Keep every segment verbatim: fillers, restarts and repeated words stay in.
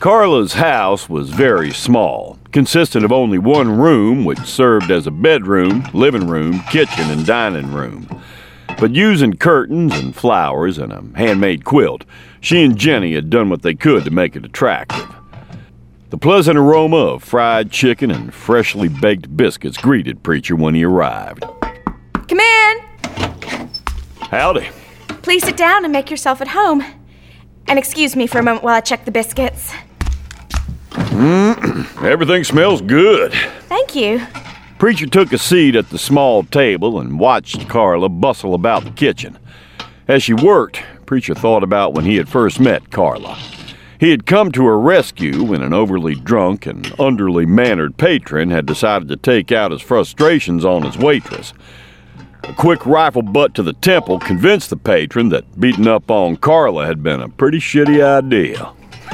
Carla's house was very small, consisted of only one room, which served as a bedroom, living room, kitchen, and dining room. But using curtains and flowers and a handmade quilt, she and Jenny had done what they could to make it attractive. The pleasant aroma of fried chicken and freshly baked biscuits greeted Preacher when he arrived. Come in. Howdy. Please sit down and make yourself at home. And excuse me for a moment while I check the biscuits. Mm, everything smells good. Thank you. Preacher took a seat at the small table and watched Carla bustle about the kitchen. As she worked, Preacher thought about when he had first met Carla. He had come to her rescue when an overly drunk and underly mannered patron had decided to take out his frustrations on his waitress. A quick rifle butt to the temple convinced the patron that beating up on Carla had been a pretty shitty idea.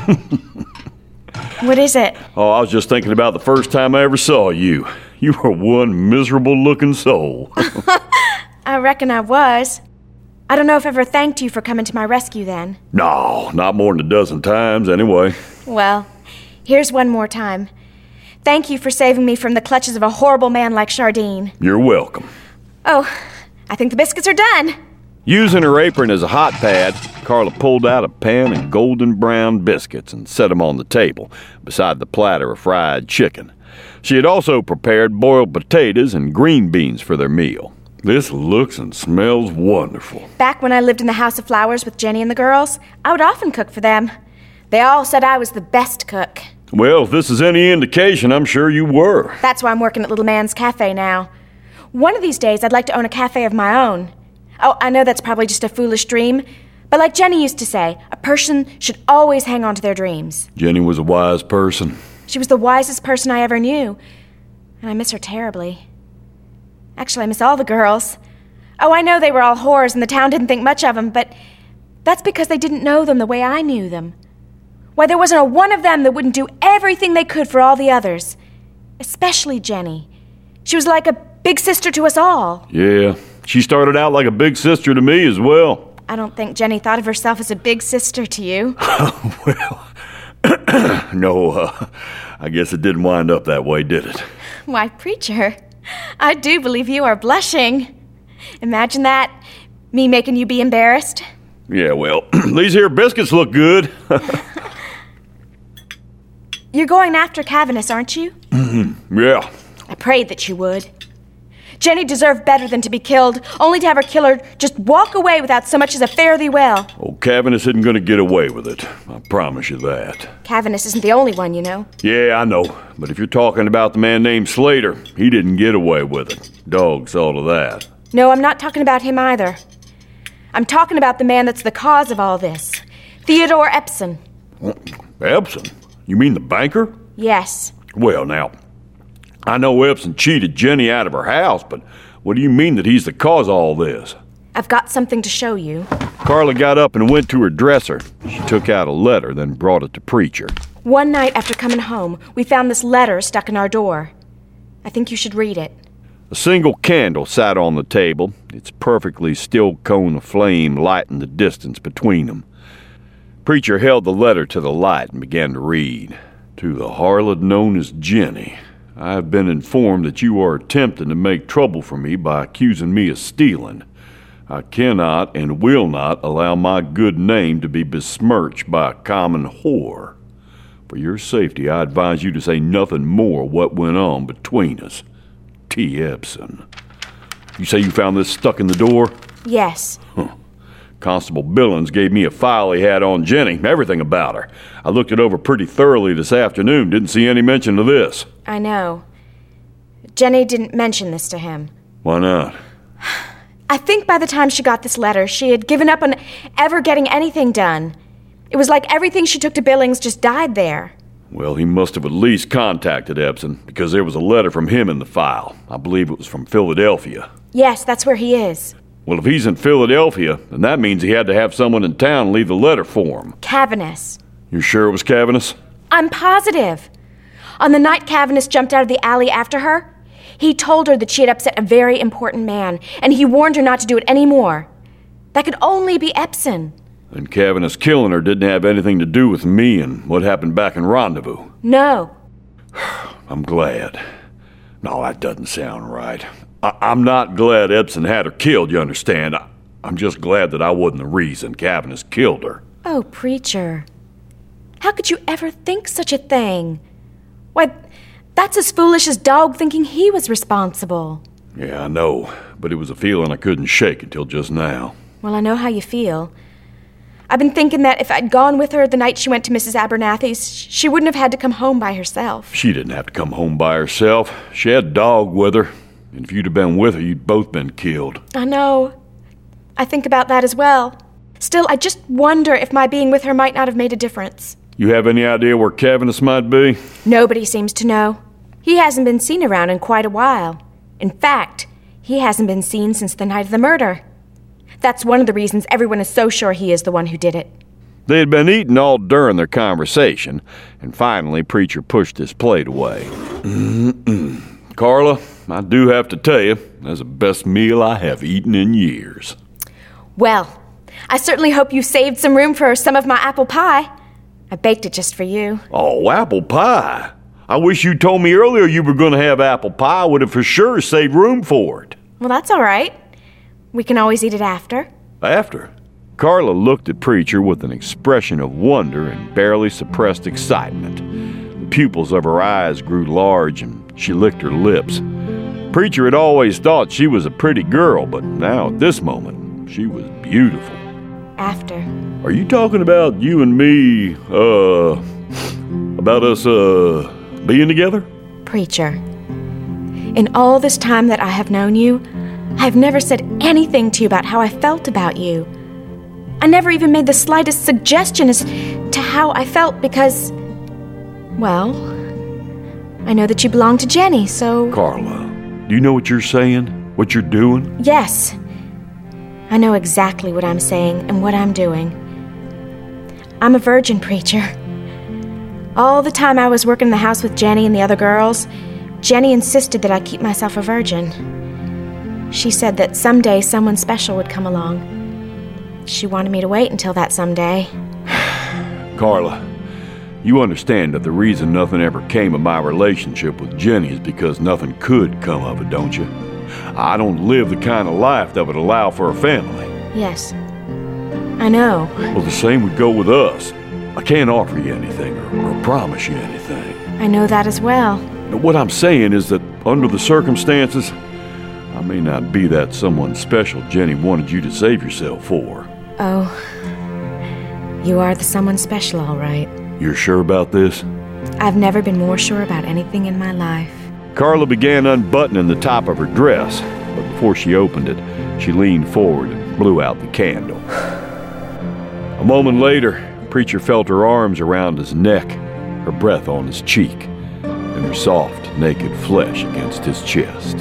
What is it? Oh, I was just thinking about the first time I ever saw you. You were one miserable-looking soul. I reckon I was. I don't know if I ever thanked you for coming to my rescue then. No, not more than a dozen times, anyway. Well, here's one more time. Thank you for saving me from the clutches of a horrible man like Chardine. You're welcome. Oh, I think the biscuits are done. Using her apron as a hot pad, Carla pulled out a pan of golden brown biscuits and set them on the table, beside the platter of fried chicken. She had also prepared boiled potatoes and green beans for their meal. This looks and smells wonderful. Back when I lived in the House of Flowers with Jenny and the girls, I would often cook for them. They all said I was the best cook. Well, if this is any indication, I'm sure you were. That's why I'm working at Little Man's Cafe now. One of these days, I'd like to own a cafe of my own. Oh, I know that's probably just a foolish dream, but like Jenny used to say, a person should always hang on to their dreams. Jenny was a wise person. She was the wisest person I ever knew, and I miss her terribly. Actually, I miss all the girls. Oh, I know they were all whores and the town didn't think much of them, but that's because they didn't know them the way I knew them. Why, there wasn't a one of them that wouldn't do everything they could for all the others, especially Jenny. She was like a big sister to us all. Yeah, she started out like a big sister to me as well. I don't think Jenny thought of herself as a big sister to you. Well, no, uh, I guess it didn't wind up that way, did it? Why, Preacher, I do believe you are blushing. Imagine that, me making you be embarrassed. Yeah, well, these here biscuits look good. You're going after Cavaness, aren't you? Mm-hmm. Yeah. I prayed that you would. Jenny deserved better than to be killed, only to have her killer just walk away without so much as a fare thee well. Oh, Cavaness isn't going to get away with it. I promise you that. Cavaness isn't the only one, you know. Yeah, I know. But if you're talking about the man named Slater, he didn't get away with it. Dog saw to that. No, I'm not talking about him either. I'm talking about the man that's the cause of all this. Theodore Epson. Epson? You mean the banker? Yes. Well, now, I know Epson cheated Jenny out of her house, but what do you mean that he's the cause of all this? I've got something to show you. Carla got up and went to her dresser. She took out a letter, then brought it to Preacher. One night after coming home, we found this letter stuck in our door. I think you should read it. A single candle sat on the table, its perfectly still cone of flame lighting the distance between them. Preacher held the letter to the light and began to read. To the harlot known as Jenny, I have been informed that you are attempting to make trouble for me by accusing me of stealing. I cannot and will not allow my good name to be besmirched by a common whore. For your safety, I advise you to say nothing more of what went on between us. T. Epson. You say you found this stuck in the door? Yes. Huh. Constable Billings gave me a file he had on Jenny, everything about her. I looked it over pretty thoroughly this afternoon, didn't see any mention of this. I know. Jenny didn't mention this to him. Why not? I think by the time she got this letter, she had given up on ever getting anything done. It was like everything she took to Billings just died there. Well, he must have at least contacted Epson, because there was a letter from him in the file. I believe it was from Philadelphia. Yes, that's where he is. Well, if he's in Philadelphia, then that means he had to have someone in town leave the letter for him. Cavaness. You're sure it was Cavaness? I'm positive. On the night Cavaness jumped out of the alley after her, he told her that she had upset a very important man, and he warned her not to do it anymore. That could only be Epson. And Cavaniss killing her didn't have anything to do with me and what happened back in Rendezvous? No. I'm glad. No, that doesn't sound right. I- I'm not glad Edson had her killed, you understand? I- I'm just glad that I wasn't the reason Cavaniss killed her. Oh, Preacher. How could you ever think such a thing? Why, that's as foolish as Dog thinking he was responsible. Yeah, I know, but it was a feeling I couldn't shake until just now. Well, I know how you feel. I've been thinking that if I'd gone with her the night she went to Missus Abernathy's, she wouldn't have had to come home by herself. She didn't have to come home by herself. She had Dog with her. And if you'd have been with her, you'd both been killed. I know. I think about that as well. Still, I just wonder if my being with her might not have made a difference. You have any idea where Cavaniss might be? Nobody seems to know. He hasn't been seen around in quite a while. In fact, he hasn't been seen since the night of the murder. That's one of the reasons everyone is so sure he is the one who did it. They had been eating all during their conversation, and finally Preacher pushed his plate away. Mm-mm. Carla, I do have to tell you, that's the best meal I have eaten in years. Well, I certainly hope you saved some room for some of my apple pie. I baked it just for you. Oh, apple pie. I wish you told me earlier you were going to have apple pie. I would have for sure saved room for it. Well, that's all right. We can always eat it after. After? Carla looked at Preacher with an expression of wonder and barely suppressed excitement. The pupils of her eyes grew large and she licked her lips. Preacher had always thought she was a pretty girl, but now at this moment, she was beautiful. After. Are you talking about you and me, uh, about us, uh, being together? Preacher, in all this time that I have known you, I have never said anything to you about how I felt about you. I never even made the slightest suggestion as to how I felt because, well, I know that you belong to Jenny, so... Carla, do you know what you're saying? What you're doing? Yes. I know exactly what I'm saying and what I'm doing. I'm a virgin, Preacher. All the time I was working in the house with Jenny and the other girls, Jenny insisted that I keep myself a virgin. She said that someday someone special would come along. She wanted me to wait until that someday. Carla, you understand that the reason nothing ever came of my relationship with Jenny is because nothing could come of it, don't you? I don't live the kind of life that would allow for a family. Yes. I know. Well, the same would go with us. I can't offer you anything or, or promise you anything. I know that as well. But what I'm saying is that under the circumstances, I may not be that someone special Jenny wanted you to save yourself for. Oh. You are the someone special, all right. You're sure about this? I've never been more sure about anything in my life. Carla began unbuttoning the top of her dress, but before she opened it, she leaned forward and blew out the candle. A moment later, Preacher felt her arms around his neck, her breath on his cheek, and her soft, naked flesh against his chest.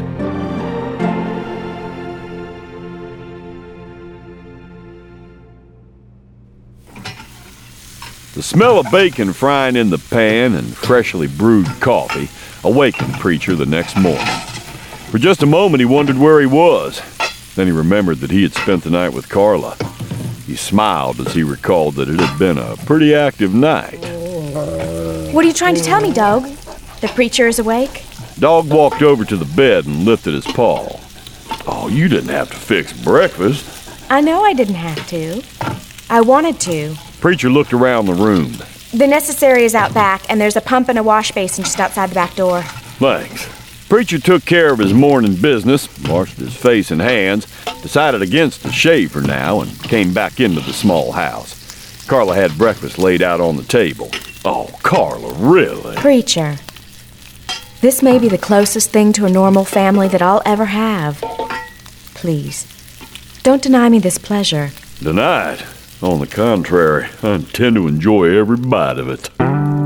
The smell of bacon frying in the pan and freshly brewed coffee awakened Preacher the next morning. For just a moment he wondered where he was. Then he remembered that he had spent the night with Carla. He smiled as he recalled that it had been a pretty active night. What are you trying to tell me, Dog? The Preacher is awake? Dog walked over to the bed and lifted his paw. Oh, you didn't have to fix breakfast. I know I didn't have to. I wanted to. Preacher looked around the room. The necessary is out back, and there's a pump and a wash basin just outside the back door. Thanks. Preacher took care of his morning business, washed his face and hands, decided against the shave for now, and came back into the small house. Carla had breakfast laid out on the table. Oh, Carla, really? Preacher, this may be the closest thing to a normal family that I'll ever have. Please, don't deny me this pleasure. Deny it? On the contrary, I intend to enjoy every bite of it.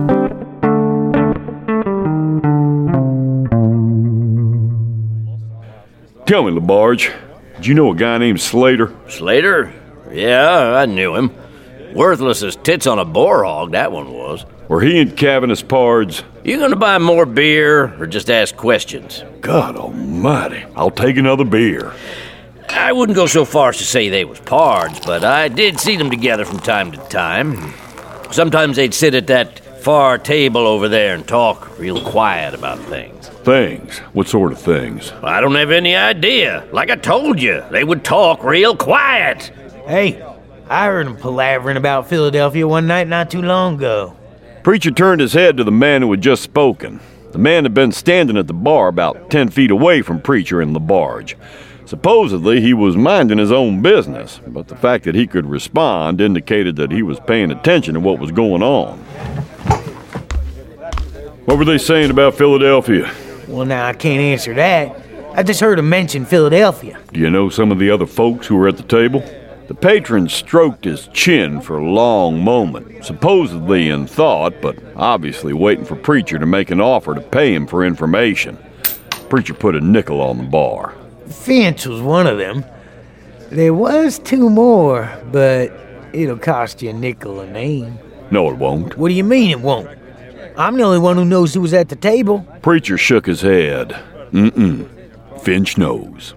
Tell me, LaBarge, did you know a guy named Slater? Slater? Yeah, I knew him. Worthless as tits on a boar hog, that one was. Were he and Cavaniss pards? You gonna buy more beer or just ask questions? God almighty, I'll take another beer. I wouldn't go so far as to say they was pards, but I did see them together from time to time. Sometimes they'd sit at that far table over there and talk real quiet about things. Things? What sort of things? I don't have any idea. Like I told you, they would talk real quiet. Hey, I heard them palavering about Philadelphia one night not too long ago. Preacher turned his head to the man who had just spoken. The man had been standing at the bar about ten feet away from Preacher and LaBarge. Supposedly, he was minding his own business, but the fact that he could respond indicated that he was paying attention to what was going on. What were they saying about Philadelphia? Well, now, I can't answer that. I just heard him mention Philadelphia. Do you know some of the other folks who were at the table? The patron stroked his chin for a long moment, supposedly in thought, but obviously waiting for Preacher to make an offer to pay him for information. Preacher put a nickel on the bar. Finch was one of them. There was two more, but it'll cost you a nickel a name. No, it won't. What do you mean it won't? I'm the only one who knows who was at the table. Preacher shook his head. Mm-mm. Finch knows.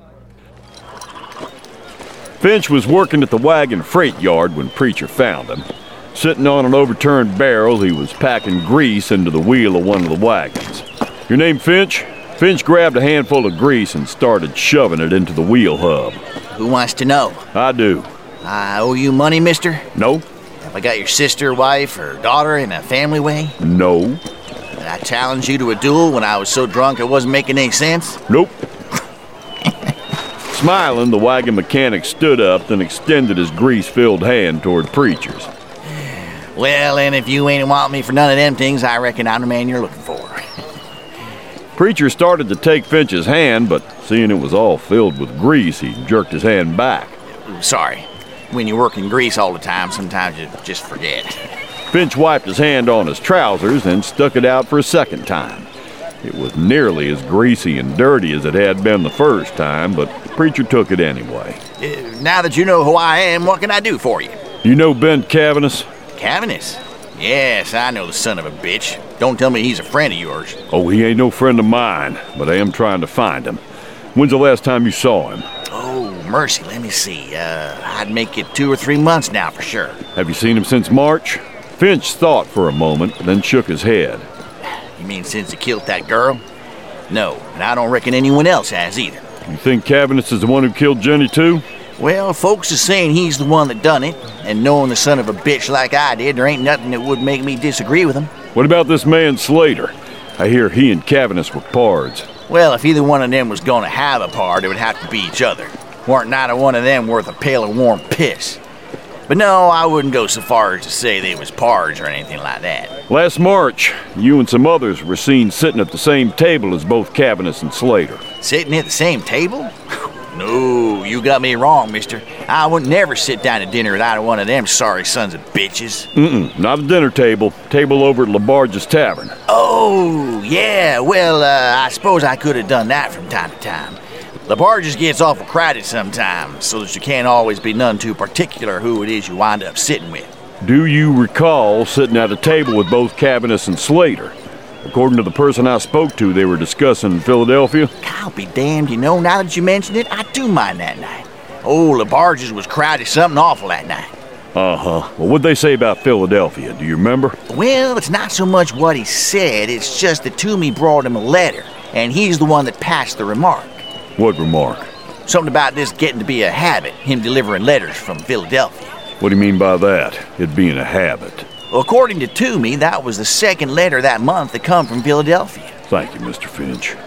Finch was working at the wagon freight yard when Preacher found him. Sitting on an overturned barrel, he was packing grease into the wheel of one of the wagons. Your name Finch? Finch grabbed a handful of grease and started shoving it into the wheel hub. Who wants to know? I do. I owe you money, mister? No. Have I got your sister, wife, or daughter in a family way? No. Did I challenge you to a duel when I was so drunk it wasn't making any sense? Nope. Smiling, the wagon mechanic stood up, then extended his grease-filled hand toward Preacher's. Well, and if you ain't want me for none of them things, I reckon I'm the man you're looking for. Preacher started to take Finch's hand, but seeing it was all filled with grease, he jerked his hand back. Sorry. When you work in grease all the time, sometimes you just forget. Finch wiped his hand on his trousers and stuck it out for a second time. It was nearly as greasy and dirty as it had been the first time, but Preacher took it anyway. Uh, now that you know who I am, what can I do for you? You know Ben Cavanis? Cavanis? Yes, I know the son of a bitch. Don't tell me he's a friend of yours. Oh, he ain't no friend of mine, but I am trying to find him. When's the last time you saw him? Oh, mercy, let me see. Uh, I'd make it two or three months now for sure. Have you seen him since March? Finch thought for a moment, then shook his head. You mean since he killed that girl? No, and I don't reckon anyone else has either. You think Cavanis is the one who killed Jenny too? Well, folks is saying he's the one that done it, and knowing the son of a bitch like I did, there ain't nothing that would make me disagree with him. What about this man Slater? I hear he and Cavanis were pards. Well, if either one of them was gonna have a pard, it would have to be each other. Weren't neither one of them worth a pail of warm piss. But no, I wouldn't go so far as to say they was pards or anything like that. Last March, you and some others were seen sitting at the same table as both Cavanis and Slater. Sitting at the same table? No, you got me wrong, mister. I would never sit down to dinner with either one of them sorry sons of bitches. Mm-mm, not a dinner table. Table over at LaBarge's Tavern. Oh, yeah, well, uh, I suppose I could have done that from time to time. LaBarge's gets awful crowded sometimes, so that you can't always be none too particular who it is you wind up sitting with. Do you recall sitting at a table with both Cavanis and Slater? According to the person I spoke to, they were discussing Philadelphia. I'll be damned, you know, now that you mention it, I do mind that night. Oh, LaBarge's was crowded something awful that night. Uh-huh. Well, what'd they say about Philadelphia? Do you remember? Well, it's not so much what he said, it's just that Toomey brought him a letter, and he's the one that passed the remark. What remark? Something about this getting to be a habit, him delivering letters from Philadelphia. What do you mean by that? It being a habit. Well, according to Toomey, that was the second letter that month that come from Philadelphia. Thank you, Mister Finch.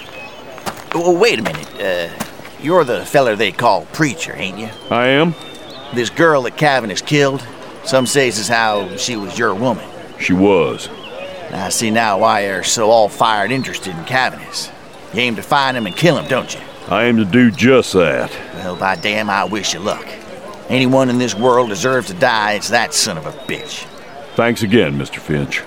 Well, wait a minute. Uh, you're the feller they call Preacher, ain't you? I am? This girl that Cavanis killed, some says as how she was your woman. She was. I see now why you're so all-fired interested in Cavanis. You aim to find him and kill him, don't you? I aim to do just that. Well, by damn, I wish you luck. Anyone in this world deserves to die, it's that son of a bitch. Thanks again, Mister Finch.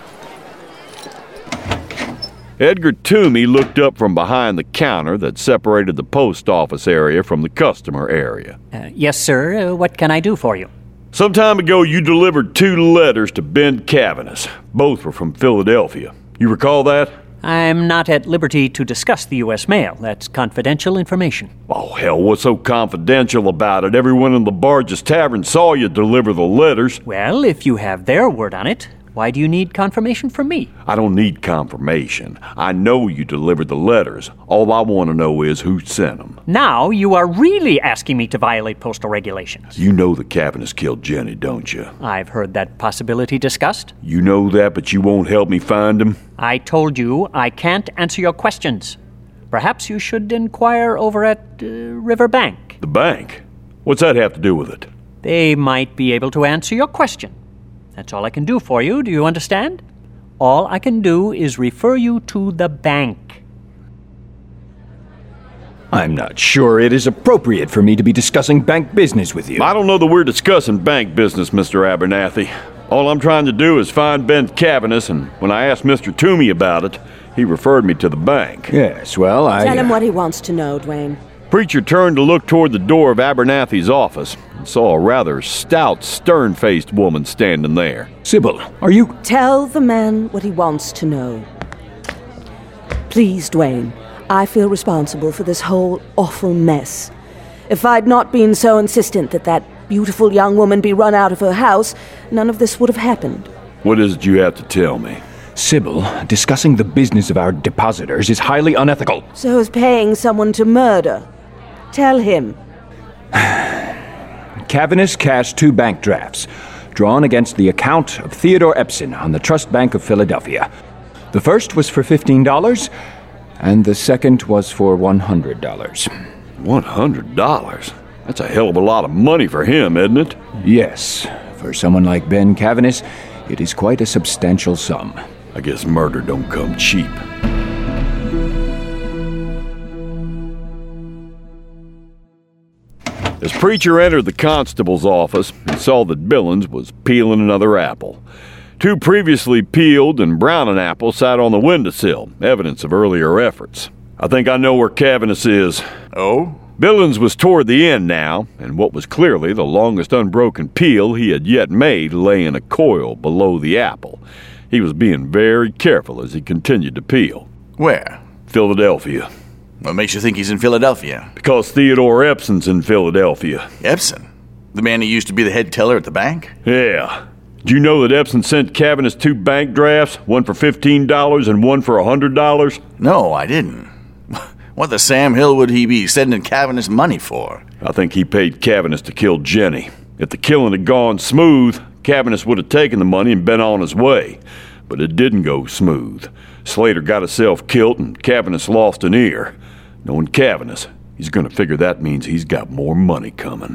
Edgar Toomey looked up from behind the counter that separated the post office area from the customer area. Uh, yes, sir. Uh, what can I do for you? Some time ago, you delivered two letters to Ben Cavanis. Both were from Philadelphia. You recall that? I'm not at liberty to discuss the U S mail. That's confidential information. Oh, hell, what's so confidential about it? Everyone in the Barges Tavern saw you deliver the letters. Well, if you have their word on it, why do you need confirmation from me? I don't need confirmation. I know you delivered the letters. All I want to know is who sent them. Now you are really asking me to violate postal regulations. You know the Cavaniss killed Jenny, don't you? I've heard that possibility discussed. You know that, but you won't help me find him? I told you I can't answer your questions. Perhaps you should inquire over at uh, Riverbank. The bank? What's that have to do with it? They might be able to answer your question. That's all I can do for you, do you understand? All I can do is refer you to the bank. I'm not sure it is appropriate for me to be discussing bank business with you. I don't know that we're discussing bank business, Mister Abernathy. All I'm trying to do is find Ben Cavaniss, and when I asked Mister Toomey about it, he referred me to the bank. Yes, well, I... Tell him what he wants to know, Dwayne. Preacher turned to look toward the door of Abernathy's office and saw a rather stout, stern-faced woman standing there. Sybil, are you... Tell the man what he wants to know. Please, Dwayne, I feel responsible for this whole awful mess. If I'd not been so insistent that that beautiful young woman be run out of her house, none of this would have happened. What is it you have to tell me? Sybil, discussing the business of our depositors is highly unethical. So is paying someone to murder. Tell him. Cavaniss cashed two bank drafts, drawn against the account of Theodore Epson on the Trust Bank of Philadelphia. The first was for fifteen dollars, and the second was for one hundred dollars. one hundred dollars? That's a hell of a lot of money for him, isn't it? Yes. For someone like Ben Cavaniss, it is quite a substantial sum. I guess murder don't come cheap. As Preacher entered the constable's office, he saw that Billings was peeling another apple. Two previously peeled and browning apples sat on the windowsill, evidence of earlier efforts. I think I know where Cavaniss is. Oh? Billings was toward the end now, and what was clearly the longest unbroken peel he had yet made lay in a coil below the apple. He was being very careful as he continued to peel. Where? Philadelphia. What makes you think he's in Philadelphia? Because Theodore Epson's in Philadelphia. Epson? The man who used to be the head teller at the bank? Yeah. Do you know that Epson sent Cavaniss two bank drafts, one for fifteen dollars and one for one hundred dollars? No, I didn't. What the Sam Hill would he be sending Cavaniss money for? I think he paid Cavaniss to kill Jenny. If the killing had gone smooth, Cavaniss would have taken the money and been on his way. But it didn't go smooth. Slater got himself killed and Cavaniss lost an ear. Knowing Cavaniss, he's going to figure that means he's got more money coming.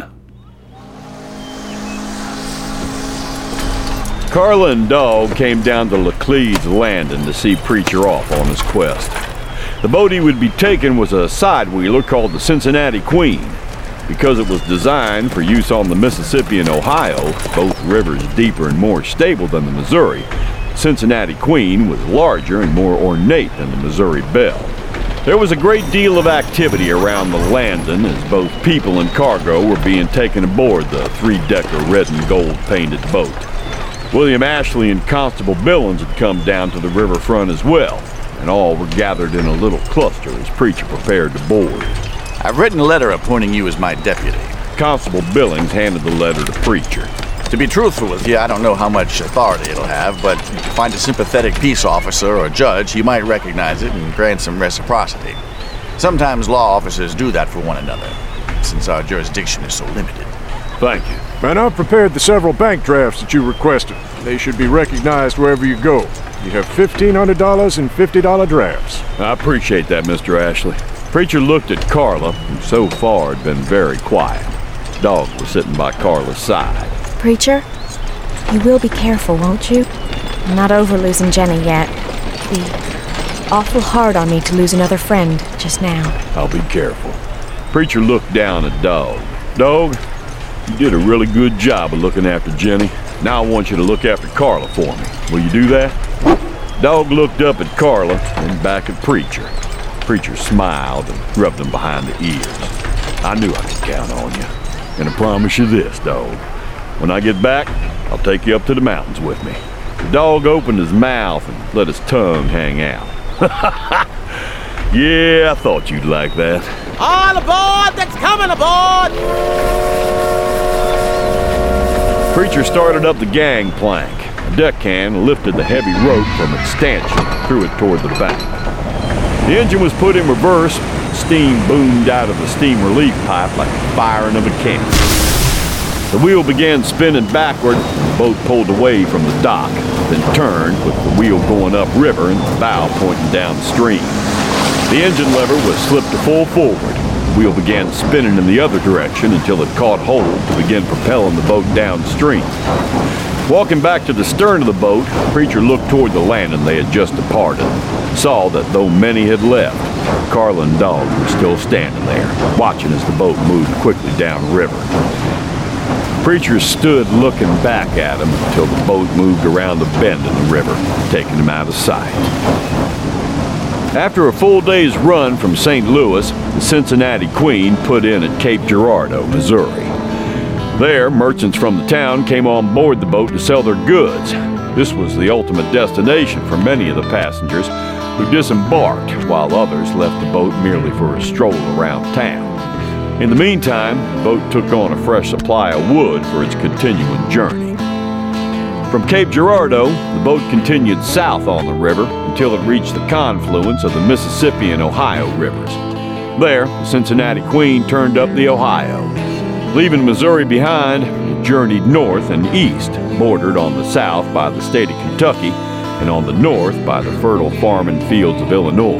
Carla and Dog came down to Laclede's Landing to see Preacher off on his quest. The boat he would be taking was a side-wheeler called the Cincinnati Queen. Because it was designed for use on the Mississippi and Ohio, both rivers deeper and more stable than the Missouri, Cincinnati Queen was larger and more ornate than the Missouri Belle. There was a great deal of activity around the landing as both people and cargo were being taken aboard the three-decker red and gold painted boat. William Ashley and Constable Billings had come down to the riverfront as well, and all were gathered in a little cluster as Preacher prepared to board. I've written a letter appointing you as my deputy. Constable Billings handed the letter to Preacher. To be truthful with you, I don't know how much authority it'll have, but if you find a sympathetic peace officer or judge, he might recognize it and grant some reciprocity. Sometimes law officers do that for one another, since our jurisdiction is so limited. Thank you. And I've prepared the several bank drafts that you requested. They should be recognized wherever you go. You have fifteen hundred dollars and fifty dollar drafts. I appreciate that, Mister Ashley. Preacher looked at Carla, who so far had been very quiet. Dog was sitting by Carla's side. Preacher, you will be careful, won't you? I'm not over losing Jenny yet. It'd be awful hard on me to lose another friend just now. I'll be careful. Preacher looked down at Dog. Dog, you did a really good job of looking after Jenny. Now I want you to look after Carla for me. Will you do that? Dog looked up at Carla and back at Preacher. Preacher smiled and rubbed him behind the ears. I knew I could count on you. And I promise you this, Dog. When I get back, I'll take you up to the mountains with me. The dog opened his mouth and let his tongue hang out. Yeah, I thought you'd like that. All aboard that's coming aboard! Preacher started up the gangplank. A deckhand lifted the heavy rope from its stanchion and threw it toward the bank. The engine was put in reverse. Steam boomed out of the steam relief pipe like the firing of a cannon. The wheel began spinning backward, and the boat pulled away from the dock, then turned with the wheel going upriver and the bow pointing downstream. The engine lever was slipped to full forward. The wheel began spinning in the other direction until it caught hold to begin propelling the boat downstream. Walking back to the stern of the boat, the preacher looked toward the landing they had just departed, and saw that though many had left, Carla and Dog were still standing there, watching as the boat moved quickly downriver. Preacher stood looking back at him until the boat moved around the bend in the river, taking him out of sight. After a full day's run from Saint Louis, the Cincinnati Queen put in at Cape Girardeau, Missouri. There, merchants from the town came on board the boat to sell their goods. This was the ultimate destination for many of the passengers who disembarked, while others left the boat merely for a stroll around town. In the meantime, the boat took on a fresh supply of wood for its continuing journey. From Cape Girardeau, the boat continued south on the river until it reached the confluence of the Mississippi and Ohio rivers. There, the Cincinnati Queen turned up the Ohio. Leaving Missouri behind, it journeyed north and east, bordered on the south by the state of Kentucky and on the north by the fertile farming fields of Illinois.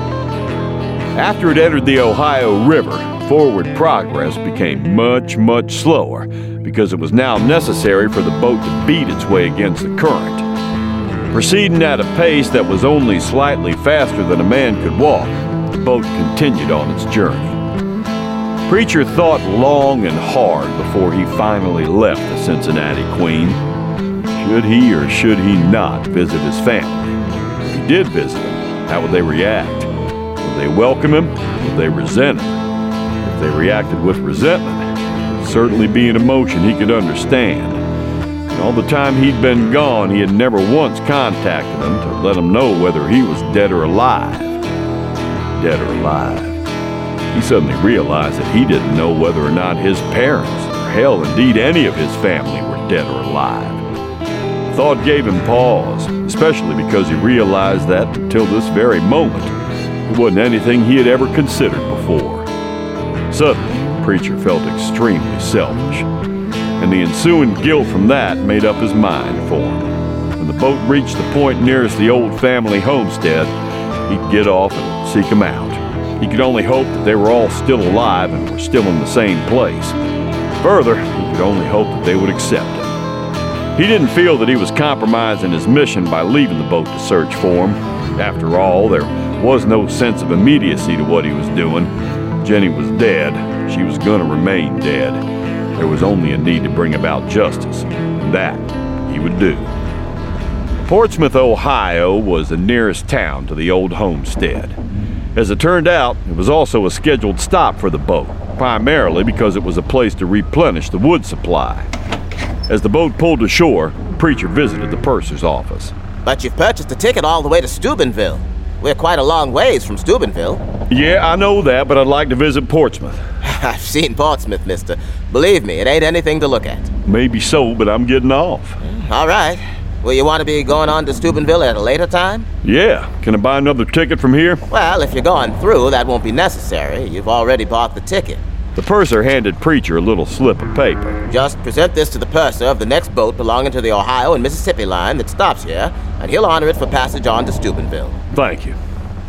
After it entered the Ohio River, forward progress became much, much slower because it was now necessary for the boat to beat its way against the current. Proceeding at a pace that was only slightly faster than a man could walk, the boat continued on its journey. Preacher thought long and hard before he finally left the Cincinnati Queen. Should he or should he not visit his family? If he did visit them, how would they react? Would they welcome him? Would they resent him? If they reacted with resentment, it would certainly be an emotion he could understand. And all the time he'd been gone, he had never once contacted them to let him know whether he was dead or alive. Dead or alive. He suddenly realized that he didn't know whether or not his parents, or hell, indeed any of his family, were dead or alive. The thought gave him pause, especially because he realized that, until this very moment, it wasn't anything he had ever considered before. Suddenly, the preacher felt extremely selfish, and the ensuing guilt from that made up his mind for him. When the boat reached the point nearest the old family homestead, he'd get off and seek them out. He could only hope that they were all still alive and were still in the same place. Further, he could only hope that they would accept him. He didn't feel that he was compromising his mission by leaving the boat to search for him. After all, there was no sense of immediacy to what he was doing. Jenny was dead. She was going to remain dead. There was only a need to bring about justice, and that he would do. Portsmouth, Ohio was the nearest town to the old homestead. As it turned out, it was also a scheduled stop for the boat, primarily because it was a place to replenish the wood supply. As the boat pulled ashore, the preacher visited the purser's office. But you've purchased a ticket all the way to Steubenville. We're quite a long ways from Steubenville. Yeah, I know that, but I'd like to visit Portsmouth. I've seen Portsmouth, mister. Believe me, it ain't anything to look at. Maybe so, but I'm getting off. All right. Will you want to be going on to Steubenville at a later time? Yeah. Can I buy another ticket from here? Well, if you're going through, that won't be necessary. You've already bought the ticket. The purser handed Preacher a little slip of paper. Just present this to the purser of the next boat belonging to the Ohio and Mississippi line that stops here, and he'll honor it for passage on to Steubenville. Thank you.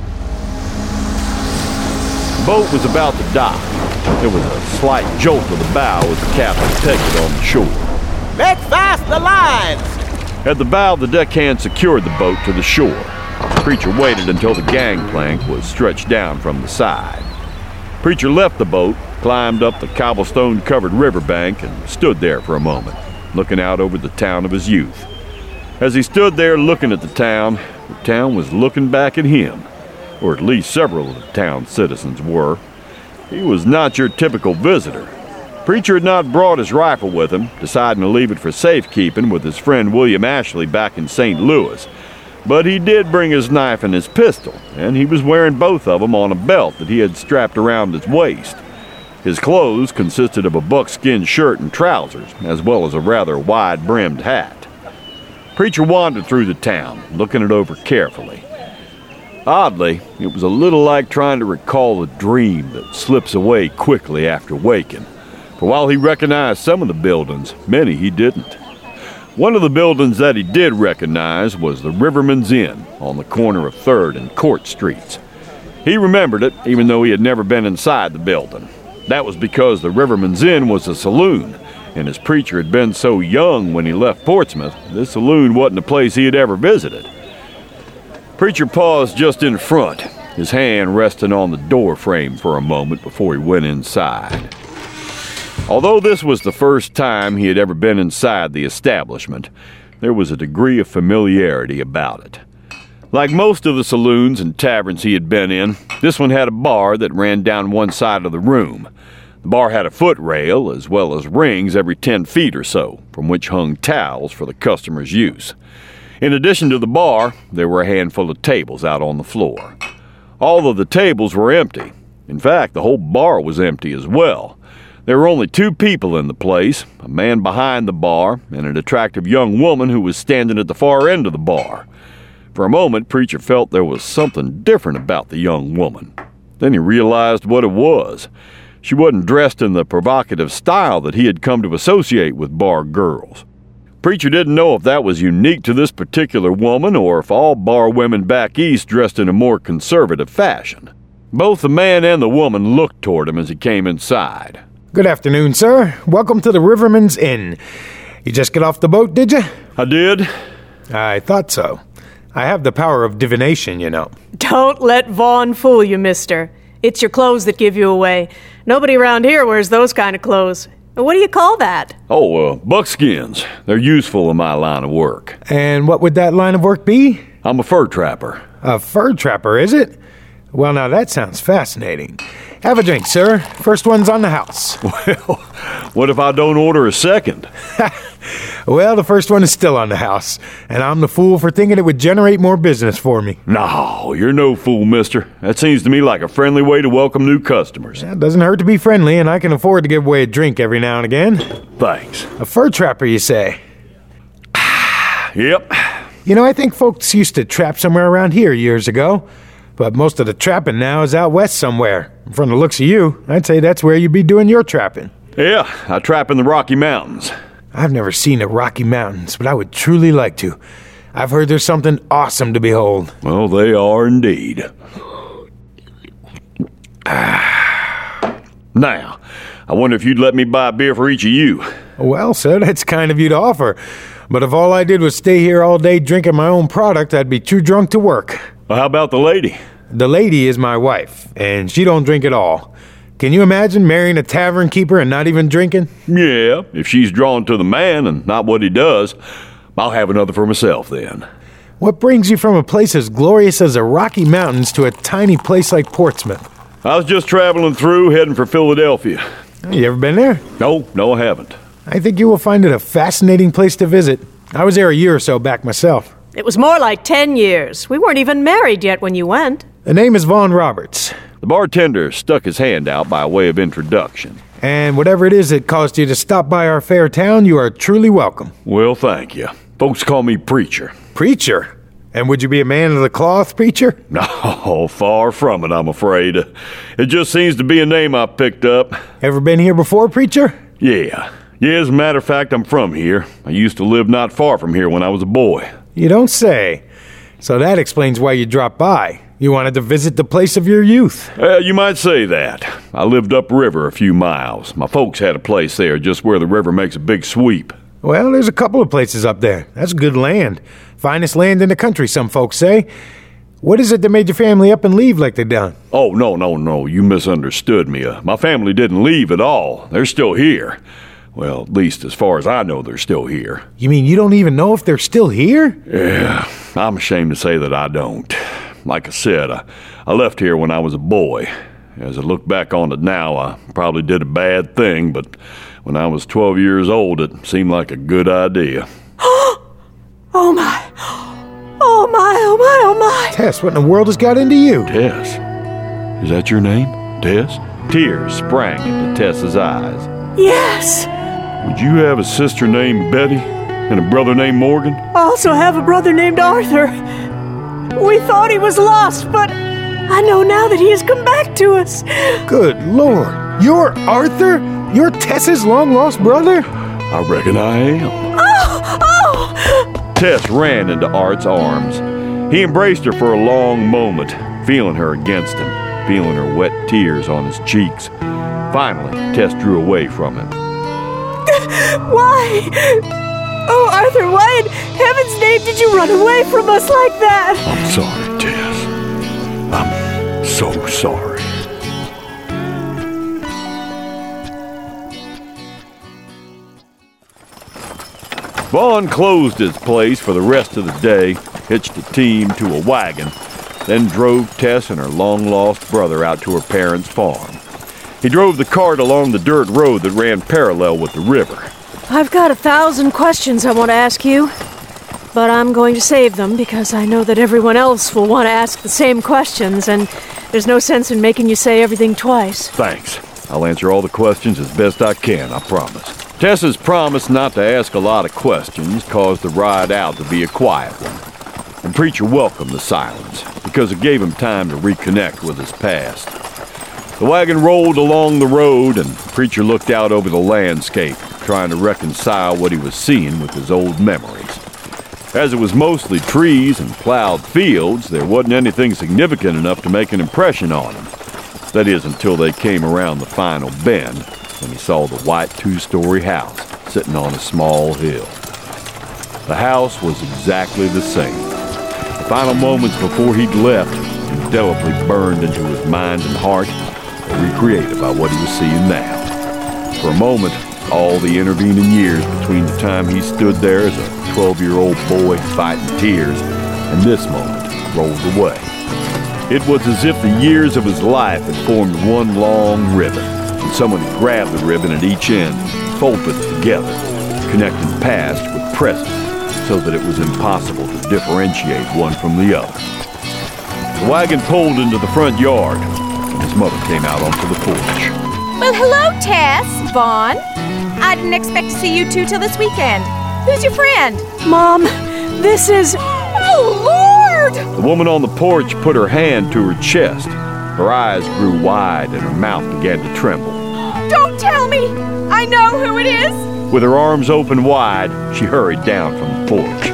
The boat was about to dock. There was a slight jolt of the bow as the captain took it on the shore. Make fast the lines! At the bow, the deckhand secured the boat to the shore. The Preacher waited until the gangplank was stretched down from the side. Preacher left the boat, climbed up the cobblestone-covered riverbank, and stood there for a moment, looking out over the town of his youth. As he stood there looking at the town, the town was looking back at him, or at least several of the town's citizens were. He was not your typical visitor. Preacher had not brought his rifle with him, deciding to leave it for safekeeping with his friend William Ashley back in Saint Louis. But he did bring his knife and his pistol, and he was wearing both of them on a belt that he had strapped around his waist. His clothes consisted of a buckskin shirt and trousers, as well as a rather wide-brimmed hat. Preacher wandered through the town, looking it over carefully. Oddly, it was a little like trying to recall a dream that slips away quickly after waking. For while he recognized some of the buildings, many he didn't. One of the buildings that he did recognize was the Riverman's Inn on the corner of third and Court Streets. He remembered it, even though he had never been inside the building. That was because the Riverman's Inn was a saloon, and as Preacher had been so young when he left Portsmouth, this saloon wasn't a place he had ever visited. Preacher paused just in front, his hand resting on the door frame for a moment before he went inside. Although this was the first time he had ever been inside the establishment, there was a degree of familiarity about it. Like most of the saloons and taverns he had been in, this one had a bar that ran down one side of the room. The bar had a footrail as well as rings every ten feet or so, from which hung towels for the customers' use. In addition to the bar, there were a handful of tables out on the floor. All of the tables were empty. In fact, the whole bar was empty as well. There were only two people in the place, a man behind the bar and an attractive young woman who was standing at the far end of the bar. For a moment, Preacher felt there was something different about the young woman. Then he realized what it was. She wasn't dressed in the provocative style that he had come to associate with bar girls. Preacher didn't know if that was unique to this particular woman or if all bar women back east dressed in a more conservative fashion. Both the man and the woman looked toward him as he came inside. Good afternoon, sir. Welcome to the Riverman's Inn. You just get off the boat, did you? I did. I thought so. I have the power of divination, you know. Don't let Vaughn fool you, mister. It's your clothes that give you away. Nobody around here wears those kind of clothes. What do you call that? Oh, uh, buckskins. They're useful in my line of work. And what would that line of work be? I'm a fur trapper. A fur trapper, is it? Well, now that sounds fascinating. Have a drink, sir. First one's on the house. Well, what if I don't order a second? Well, the first one is still on the house, and I'm the fool for thinking it would generate more business for me. No, you're no fool, mister. That seems to me like a friendly way to welcome new customers. It doesn't hurt to be friendly, and I can afford to give away a drink every now and again. Thanks. A fur trapper, you say? Yep. You know, I think folks used to trap somewhere around here years ago. But most of the trapping now is out west somewhere. From the looks of you, I'd say that's where you'd be doing your trapping. Yeah, I trap in the Rocky Mountains. I've never seen the Rocky Mountains, but I would truly like to. I've heard there's something awesome to behold. Well, they are indeed. Now, I wonder if you'd let me buy a beer for each of you. Well, sir, that's kind of you to offer. But if all I did was stay here all day drinking my own product, I'd be too drunk to work. Well, how about the lady? The lady is my wife, and she don't drink at all. Can you imagine marrying a tavern keeper and not even drinking? Yeah, if she's drawn to the man and not what he does, I'll have another for myself then. What brings you from a place as glorious as the Rocky Mountains to a tiny place like Portsmouth? I was just traveling through, heading for Philadelphia. You ever been there? No, no, I haven't. I think you will find it a fascinating place to visit. I was there a year or so back myself. It was more like ten years. We weren't even married yet when you went. The name is Vaughn Roberts. The bartender stuck his hand out by way of introduction. And whatever it is that caused you to stop by our fair town, you are truly welcome. Well, thank you. Folks call me Preacher. Preacher? And would you be a man of the cloth, Preacher? No, far from it, I'm afraid. It just seems to be a name I picked up. Ever been here before, Preacher? Yeah. Yeah, as a matter of fact, I'm from here. I used to live not far from here when I was a boy. You don't say. So that explains why you dropped by. You wanted to visit the place of your youth. Uh, you might say that. I lived upriver a few miles. My folks had a place there just where the river makes a big sweep. Well, there's a couple of places up there. That's good land. Finest land in the country, some folks say. What is it that made your family up and leave like they done? Oh, no, no, no. You misunderstood me. Uh, my family didn't leave at all. They're still here. Well, at least as far as I know, they're still here. You mean you don't even know if they're still here? Yeah, I'm ashamed to say that I don't. Like I said, I, I left here when I was a boy. As I look back on it now, I probably did a bad thing, but when I was twelve years old, it seemed like a good idea. Oh, my. Oh, my. Oh my, oh my! Tess, what in the world has got into you? Tess? Is that your name? Tess? Tears sprang into Tess's eyes. Yes! Would you have a sister named Betty and a brother named Morgan? I also have a brother named Arthur. We thought he was lost, but I know now that he has come back to us. Good Lord. You're Arthur? You're Tess's long-lost brother? I reckon I am. Oh! Oh! Tess ran into Art's arms. He embraced her for a long moment, feeling her against him, feeling her wet tears on his cheeks. Finally, Tess drew away from him. Why? Oh, Arthur, why in heaven's name did you run away from us like that? I'm sorry, Tess. I'm so sorry. Vaughn closed his place for the rest of the day, hitched the team to a wagon, then drove Tess and her long-lost brother out to her parents' farm. He drove the cart along the dirt road that ran parallel with the river. I've got a thousand questions I want to ask you, but I'm going to save them because I know that everyone else will want to ask the same questions, and there's no sense in making you say everything twice. Thanks. I'll answer all the questions as best I can, I promise. Tess's promise not to ask a lot of questions caused the ride out to be a quiet one. And Preacher welcomed the silence because it gave him time to reconnect with his past. The wagon rolled along the road, and Preacher looked out over the landscape, trying to reconcile what he was seeing with his old memories. As it was mostly trees and plowed fields, there wasn't anything significant enough to make an impression on him. That is, until they came around the final bend, when he saw the white two-story house sitting on a small hill. The house was exactly the same. The final moments before he'd left indelibly burned into his mind and heart, recreated by what he was seeing now. For a moment, all the intervening years between the time he stood there as a twelve-year-old boy fighting tears and this moment rolled away. It was as if the years of his life had formed one long ribbon, and someone had grabbed the ribbon at each end, folded it together, connecting past with present, so that it was impossible to differentiate one from the other. The wagon pulled into the front yard, and his mother came out onto the porch. Well, hello, Tess, Vaughn. I didn't expect to see you two till this weekend. Who's your friend? Mom, this is... Oh, Lord! The woman on the porch put her hand to her chest. Her eyes grew wide and her mouth began to tremble. Don't tell me! I know who it is! With her arms open wide, she hurried down from the porch.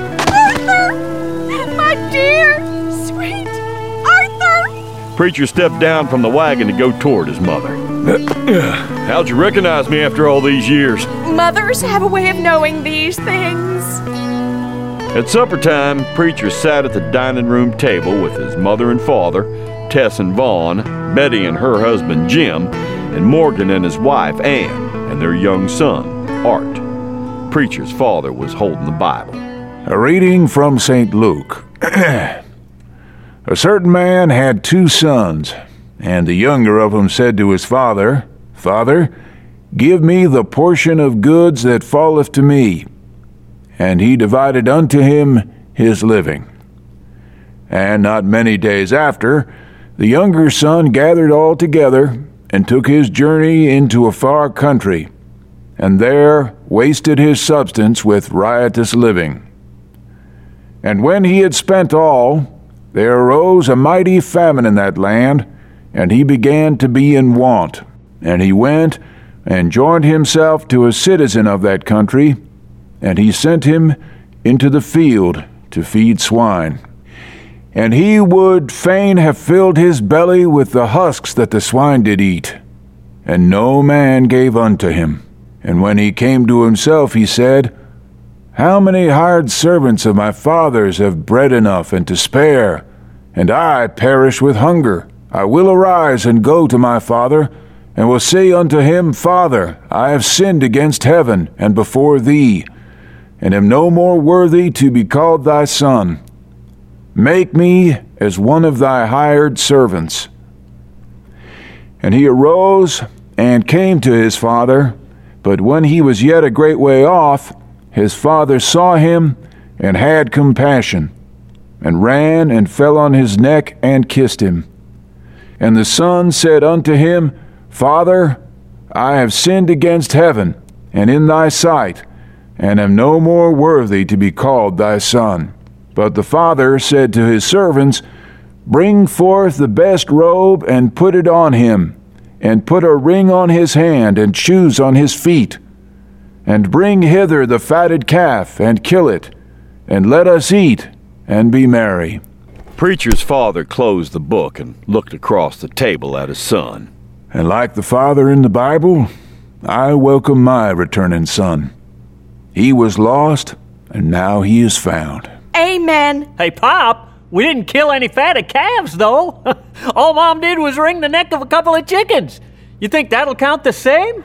Arthur! My dear, sweet Arthur! Preacher stepped down from the wagon to go toward his mother. How'd you recognize me after all these years? Mothers have a way of knowing these things. At supper time, Preacher sat at the dining room table with his mother and father, Tess and Vaughn, Betty and her husband Jim, and Morgan and his wife Ann, and their young son, Art. Preacher's father was holding the Bible. A reading from Saint Luke. A certain man had two sons, and the younger of them said to his father, Father, give me the portion of goods that falleth to me. And he divided unto him his living. And not many days after, the younger son gathered all together, and took his journey into a far country, and there wasted his substance with riotous living. And when he had spent all, there arose a mighty famine in that land, and he began to be in want. And he went and joined himself to a citizen of that country, and he sent him into the field to feed swine. And he would fain have filled his belly with the husks that the swine did eat. And no man gave unto him. And when he came to himself, he said, How many hired servants of my father's have bread enough and to spare, and I perish with hunger? I will arise and go to my father, and will say unto him, Father, I have sinned against heaven and before thee, and am no more worthy to be called thy son. Make me as one of thy hired servants. And he arose and came to his father, but when he was yet a great way off, his father saw him and had compassion, and ran and fell on his neck and kissed him. And the son said unto him, Father, I have sinned against heaven and in thy sight, and am no more worthy to be called thy son. But the father said to his servants, Bring forth the best robe, and put it on him, and put a ring on his hand, and shoes on his feet. And bring hither the fatted calf, and kill it, and let us eat, and be merry. Preacher's father closed the book and looked across the table at his son. And like the father in the Bible, I welcome my returning son. He was lost, and now he is found. Amen. Hey, Pop, we didn't kill any fatted calves, though. All Mom did was wring the neck of a couple of chickens. You think that'll count the same?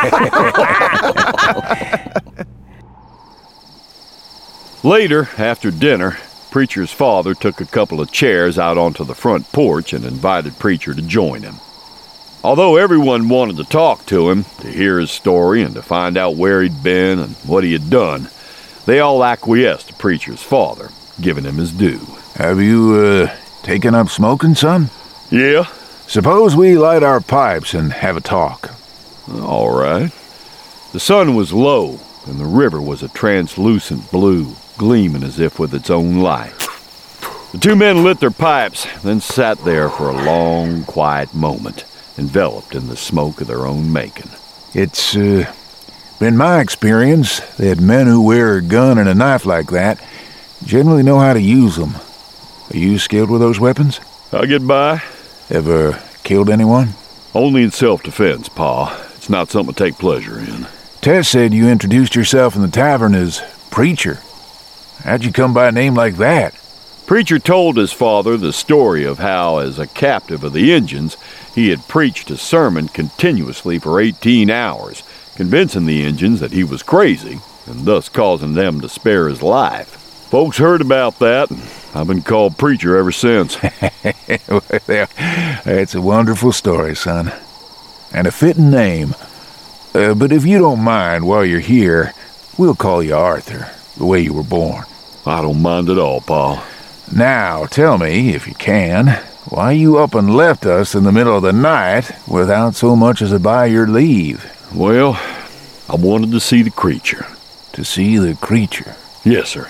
Later, after dinner, Preacher's father took a couple of chairs out onto the front porch and invited Preacher to join him. Although everyone wanted to talk to him, to hear his story and to find out where he'd been and what he had done, they all acquiesced to Preacher's father, giving him his due. Have you, uh, taken up smoking, son? Yeah. Suppose we light our pipes and have a talk. All right. The sun was low, and the river was a translucent blue, gleaming as if with its own light. The two men lit their pipes, then sat there for a long, quiet moment, enveloped in the smoke of their own making. It's, uh, been my experience that men who wear a gun and a knife like that generally know how to use them. Are you skilled with those weapons? I get by. Ever killed anyone? Only in self-defense, Pa. It's not something to take pleasure in. Tess said you introduced yourself in the tavern as Preacher. How'd you come by a name like that? Preacher told his father the story of how, as a captive of the Injuns, he had preached a sermon continuously for eighteen hours, convincing the Injuns that he was crazy, and thus causing them to spare his life. Folks heard about that, and I've been called Preacher ever since. Well, it's a wonderful story, son. And a fitting name. Uh, but if you don't mind, while you're here, we'll call you Arthur, the way you were born. I don't mind at all, Pa. Now, tell me, if you can, why you up and left us in the middle of the night without so much as a by your leave? Well, I wanted to see the creature. To see the creature? Yes, sir.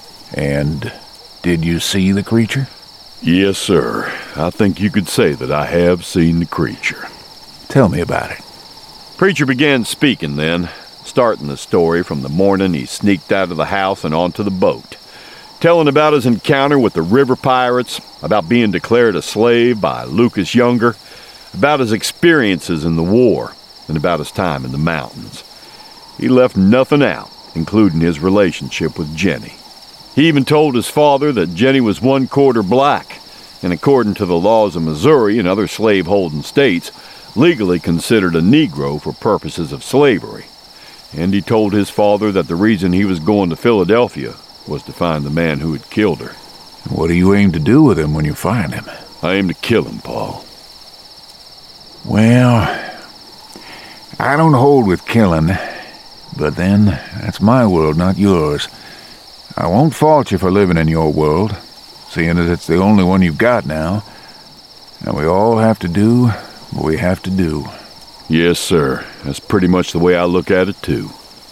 And did you see the creature? Yes, sir. I think you could say that I have seen the creature. Tell me about it. Preacher began speaking then, starting the story from the morning he sneaked out of the house and onto the boat, telling about his encounter with the river pirates, about being declared a slave by Lucas Younger, about his experiences in the war, and about his time in the mountains. He left nothing out, including his relationship with Jenny. He even told his father that Jenny was one quarter black, and according to the laws of Missouri and other slave-holding states, legally considered a Negro for purposes of slavery. And he told his father that the reason he was going to Philadelphia was to find the man who had killed her. What do you aim to do with him when you find him? I aim to kill him, Paul. Well, I don't hold with killing, but then that's my world, not yours. I won't fault you for living in your world, seeing as it's the only one you've got now. And we all have to do what we have to do. Yes, sir. That's pretty much the way I look at it, too.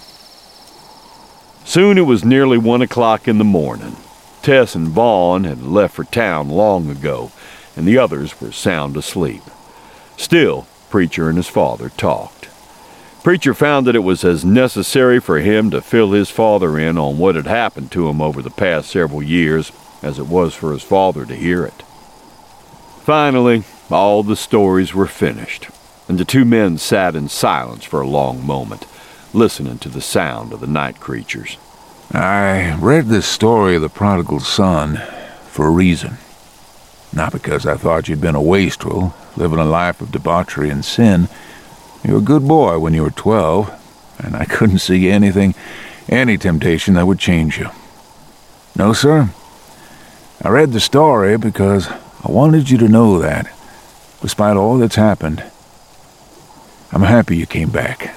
Soon it was nearly one o'clock in the morning. Tess and Vaughn had left for town long ago, and the others were sound asleep. Still, Preacher and his father talked. Preacher found that it was as necessary for him to fill his father in on what had happened to him over the past several years as it was for his father to hear it. Finally, all the stories were finished, and the two men sat in silence for a long moment, listening to the sound of the night creatures. I read this story of the prodigal son for a reason. Not because I thought you'd been a wastrel, living a life of debauchery and sin. You were a good boy when you were twelve, and I couldn't see anything, any temptation that would change you. No, sir. I read the story because I wanted you to know that, despite all that's happened, I'm happy you came back.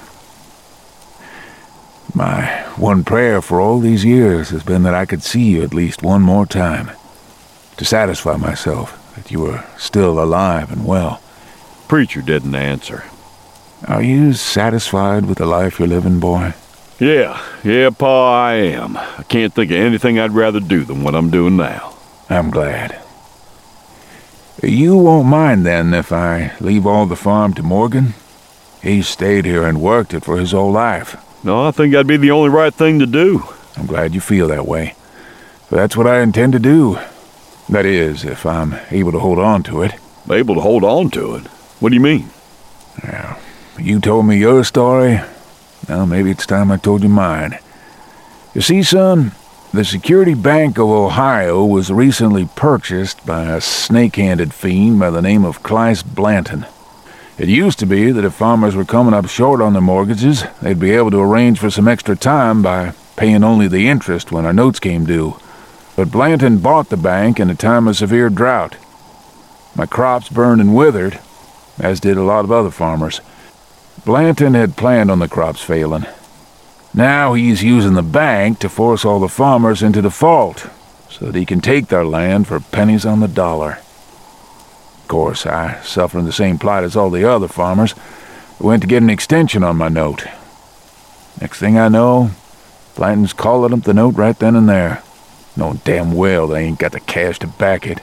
My one prayer for all these years has been that I could see you at least one more time. to satisfy myself that you were still alive and well. Preacher didn't answer. Are you satisfied with the life you're living, boy? Yeah, yeah, Pa, I am. I can't think of anything I'd rather do than what I'm doing now. I'm glad. You won't mind, then, if I leave all the farm to Morgan? He's stayed here and worked it for his whole life. No, I think that'd be the only right thing to do. I'm glad you feel that way. But that's what I intend to do. That is, if I'm able to hold on to it. Able to hold on to it? What do you mean? Well, you told me your story. Now maybe it's time I told you mine. You see, son, the Security Bank of Ohio was recently purchased by a snake-handed fiend by the name of Clyce Blanton. It used to be that if farmers were coming up short on their mortgages, they'd be able to arrange for some extra time by paying only the interest when our notes came due. But Blanton bought the bank in a time of severe drought. My crops burned and withered, as did a lot of other farmers. Blanton had planned on the crops failing. Now he's using the bank to force all the farmers into default, so that he can take their land for pennies on the dollar. Of course, I suffer in the same plight as all the other farmers. I went to get an extension on my note. Next thing I know, Blanton's calling up the note right then and there, knowing damn well they ain't got the cash to back it.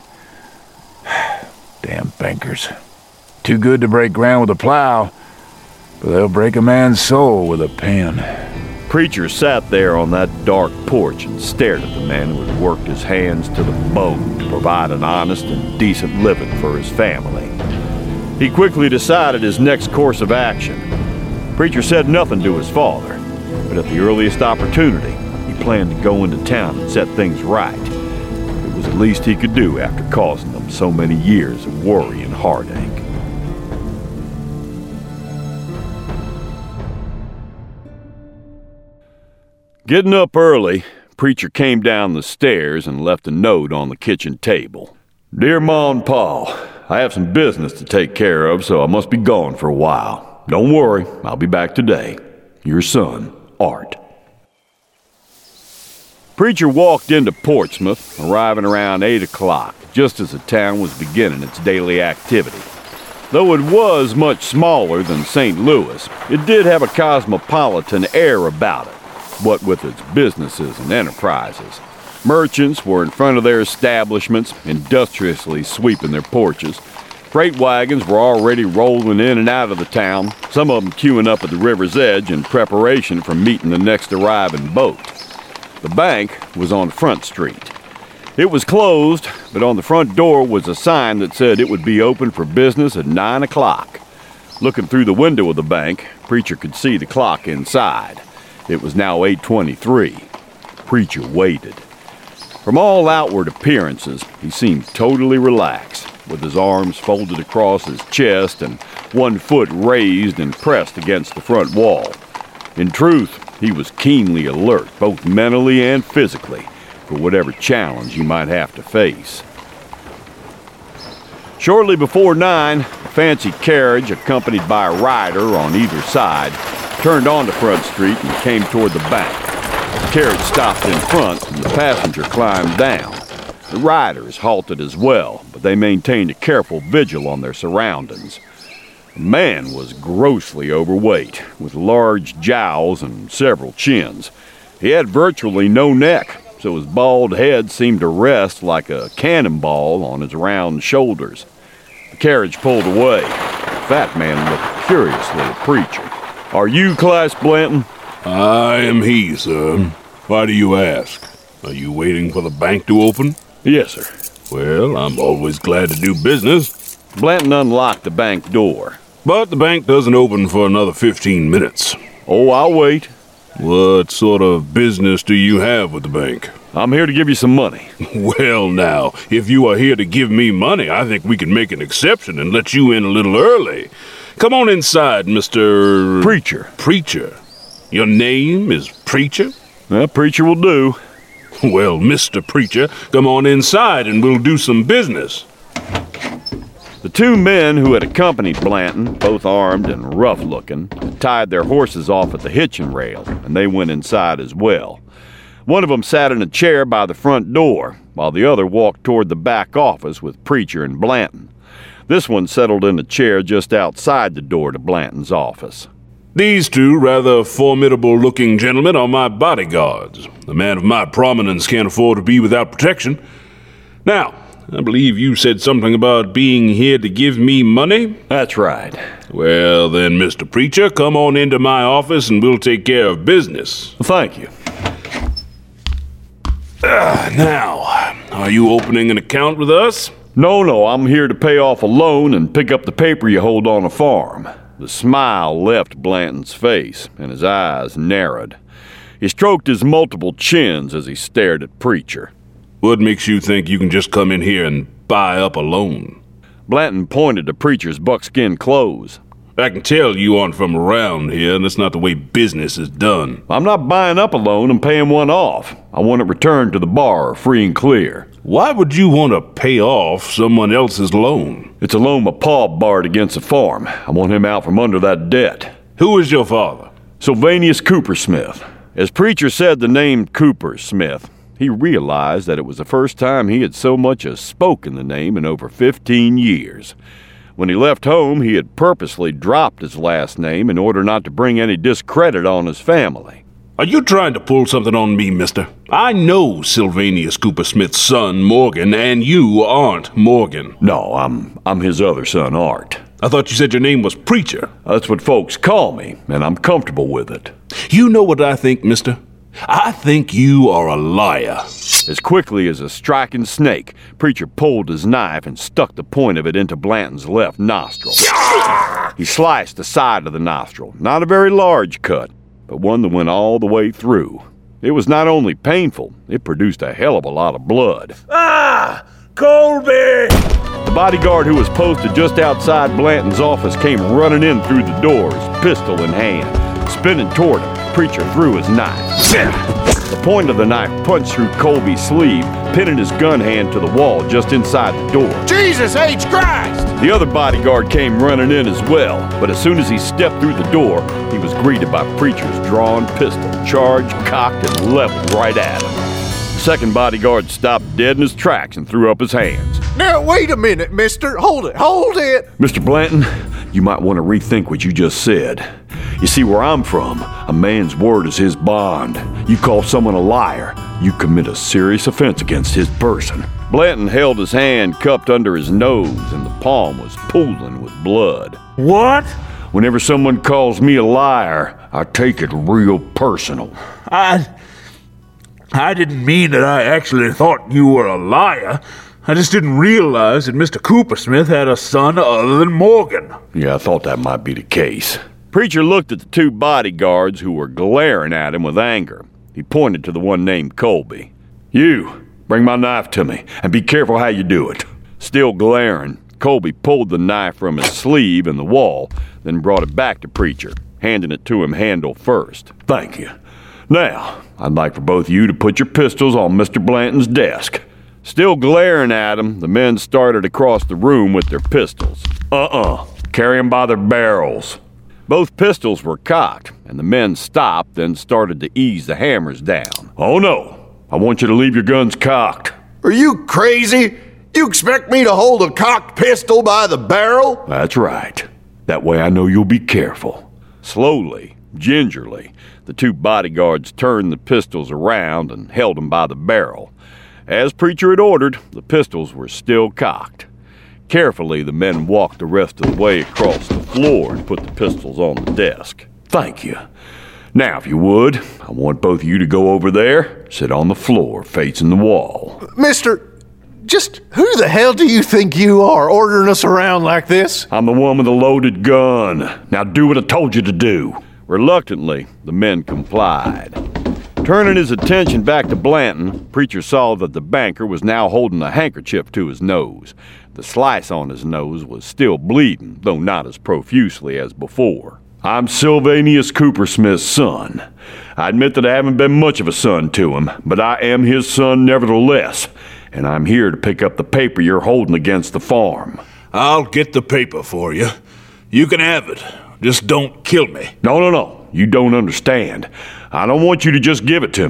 Damn bankers. Too good to break ground with a plow, but they'll break a man's soul with a pen. Preacher sat there on that dark porch and stared at the man who had worked his hands to the bone to provide an honest and decent living for his family. He quickly decided his next course of action. Preacher said nothing to his father, but at the earliest opportunity, he planned to go into town and set things right. It was the least he could do after causing them so many years of worry and heartache. Getting up early, Preacher came down the stairs and left a note on the kitchen table. Dear Ma and Pa, I have some business to take care of, so I must be gone for a while. Don't worry, I'll be back today. Your son, Art. Preacher walked into Portsmouth, arriving around eight o'clock, just as the town was beginning its daily activity. Though it was much smaller than Saint Louis, it did have a cosmopolitan air about it, what with its businesses and enterprises. Merchants were in front of their establishments, industriously sweeping their porches. Freight wagons were already rolling in and out of the town, some of them queuing up at the river's edge in preparation for meeting the next arriving boat. The bank was on Front Street. It was closed, but on the front door was a sign that said it would be open for business at nine o'clock. Looking through the window of the bank, Preacher could see the clock inside. It was now eight twenty-three. Preacher waited. From all outward appearances, he seemed totally relaxed, with his arms folded across his chest and one foot raised and pressed against the front wall. In truth, he was keenly alert, both mentally and physically, for whatever challenge he might have to face. Shortly before nine, a fancy carriage, accompanied by a rider on either side, turned onto Front Street and came toward the bank. The carriage stopped in front and the passenger climbed down. The riders halted as well, but they maintained a careful vigil on their surroundings. The man was grossly overweight, with large jowls and several chins. He had virtually no neck, so his bald head seemed to rest like a cannonball on his round shoulders. The carriage pulled away. The fat man looked curiously at Preacher. Are you Clyce Blanton? I am he, sir. Why do you ask? Are you waiting for the bank to open? Yes, sir. Well, I'm always glad to do business. Blanton unlocked the bank door. But the bank doesn't open for another fifteen minutes. Oh, I'll wait. What sort of business do you have with the bank? I'm here to give you some money. Well, now, if you are here to give me money, I think we can make an exception and let you in a little early. Come on inside, Mister Preacher. Preacher. Your name is Preacher? Well, Preacher will do. Well, Mister Preacher, come on inside and we'll do some business. The two men who had accompanied Blanton, both armed and rough-looking, had tied their horses off at the hitching rail, and they went inside as well. One of them sat in a chair by the front door, while the other walked toward the back office with Preacher and Blanton. This one settled in a chair just outside the door to Blanton's office. These two rather formidable-looking gentlemen are my bodyguards. A man of my prominence can't afford to be without protection. Now, I believe you said something about being here to give me money? That's right. Well, then, Mister Preacher, come on into my office and we'll take care of business. Thank you. Uh, now, are you opening an account with us? No, no, I'm here to pay off a loan and pick up the paper you hold on a farm. The smile left Blanton's face, and his eyes narrowed. He stroked his multiple chins as he stared at Preacher. What makes you think you can just come in here and buy up a loan? Blanton pointed to Preacher's buckskin clothes. I can tell you aren't from around here, and that's not the way business is done. I'm not buying up a loan and paying one off. I want it returned to the borrower, free and clear. Why would you want to pay off someone else's loan? It's a loan my pa borrowed against the farm. I want him out from under that debt. Who is your father? Sylvanus Coopersmith. As Preacher said the name Coopersmith, he realized that it was the first time he had so much as spoken the name in over fifteen years. When he left home, he had purposely dropped his last name in order not to bring any discredit on his family. Are you trying to pull something on me, mister? I know Sylvanus Coopersmith's son, Morgan, and you aren't Morgan. No, I'm I'm his other son, Art. I thought you said your name was Preacher. That's what folks call me, and I'm comfortable with it. You know what I think, mister? I think you are a liar. As quickly as a striking snake, Preacher pulled his knife and stuck the point of it into Blanton's left nostril. He sliced the side of the nostril, not a very large cut, but one that went all the way through. It was not only painful, it produced a hell of a lot of blood. Ah! Colby! The bodyguard who was posted just outside Blanton's office came running in through the doors, pistol in hand. Spinning toward him, Preacher threw his knife. The point of the knife punched through Colby's sleeve, pinning his gun hand to the wall just inside the door. Jesus H. Christ! The other bodyguard came running in as well, but as soon as he stepped through the door, he was greeted by Preacher's drawn pistol, charged, cocked, and leveled right at him. The second bodyguard stopped dead in his tracks and threw up his hands. Now, wait a minute, mister. Hold it, hold it! Mister Blanton, you might want to rethink what you just said. You see, where I'm from, a man's word is his bond. You call someone a liar, you commit a serious offense against his person. Blanton held his hand cupped under his nose, and the palm was pooling with blood. What? Whenever someone calls me a liar, I take it real personal. I... I didn't mean that I actually thought you were a liar. I just didn't realize that Mister Coopersmith had a son other than Morgan. Yeah, I thought that might be the case. Preacher looked at the two bodyguards who were glaring at him with anger. He pointed to the one named Colby. You, bring my knife to me, and be careful how you do it. Still glaring, Colby pulled the knife from his sleeve in the wall, then brought it back to Preacher, handing it to him handle first. Thank you. Now, I'd like for both of you to put your pistols on Mister Blanton's desk. Still glaring at him, the men started across the room with their pistols. Uh-uh. Carry them by their barrels. Both pistols were cocked, and the men stopped, then started to ease the hammers down. Oh no, I want you to leave your guns cocked. Are you crazy? You expect me to hold a cocked pistol by the barrel? That's right. That way I know you'll be careful. Slowly, gingerly, the two bodyguards turned the pistols around and held them by the barrel. As Preacher had ordered, the pistols were still cocked. Carefully, the men walked the rest of the way across the floor and put the pistols on the desk. Thank you. Now, if you would, I want both of you to go over there, sit on the floor facing the wall. Mister, just who the hell do you think you are, ordering us around like this? I'm the one with the loaded gun. Now do what I told you to do. Reluctantly, the men complied. Turning his attention back to Blanton, Preacher saw that the banker was now holding a handkerchief to his nose. The slice on his nose was still bleeding, though not as profusely as before. I'm Sylvanus Coopersmith's son. I admit that I haven't been much of a son to him, but I am his son nevertheless, and I'm here to pick up the paper you're holding against the farm. I'll get the paper for you. You can have it. Just don't kill me. No, no, no. You don't understand. I don't want you to just give it to me.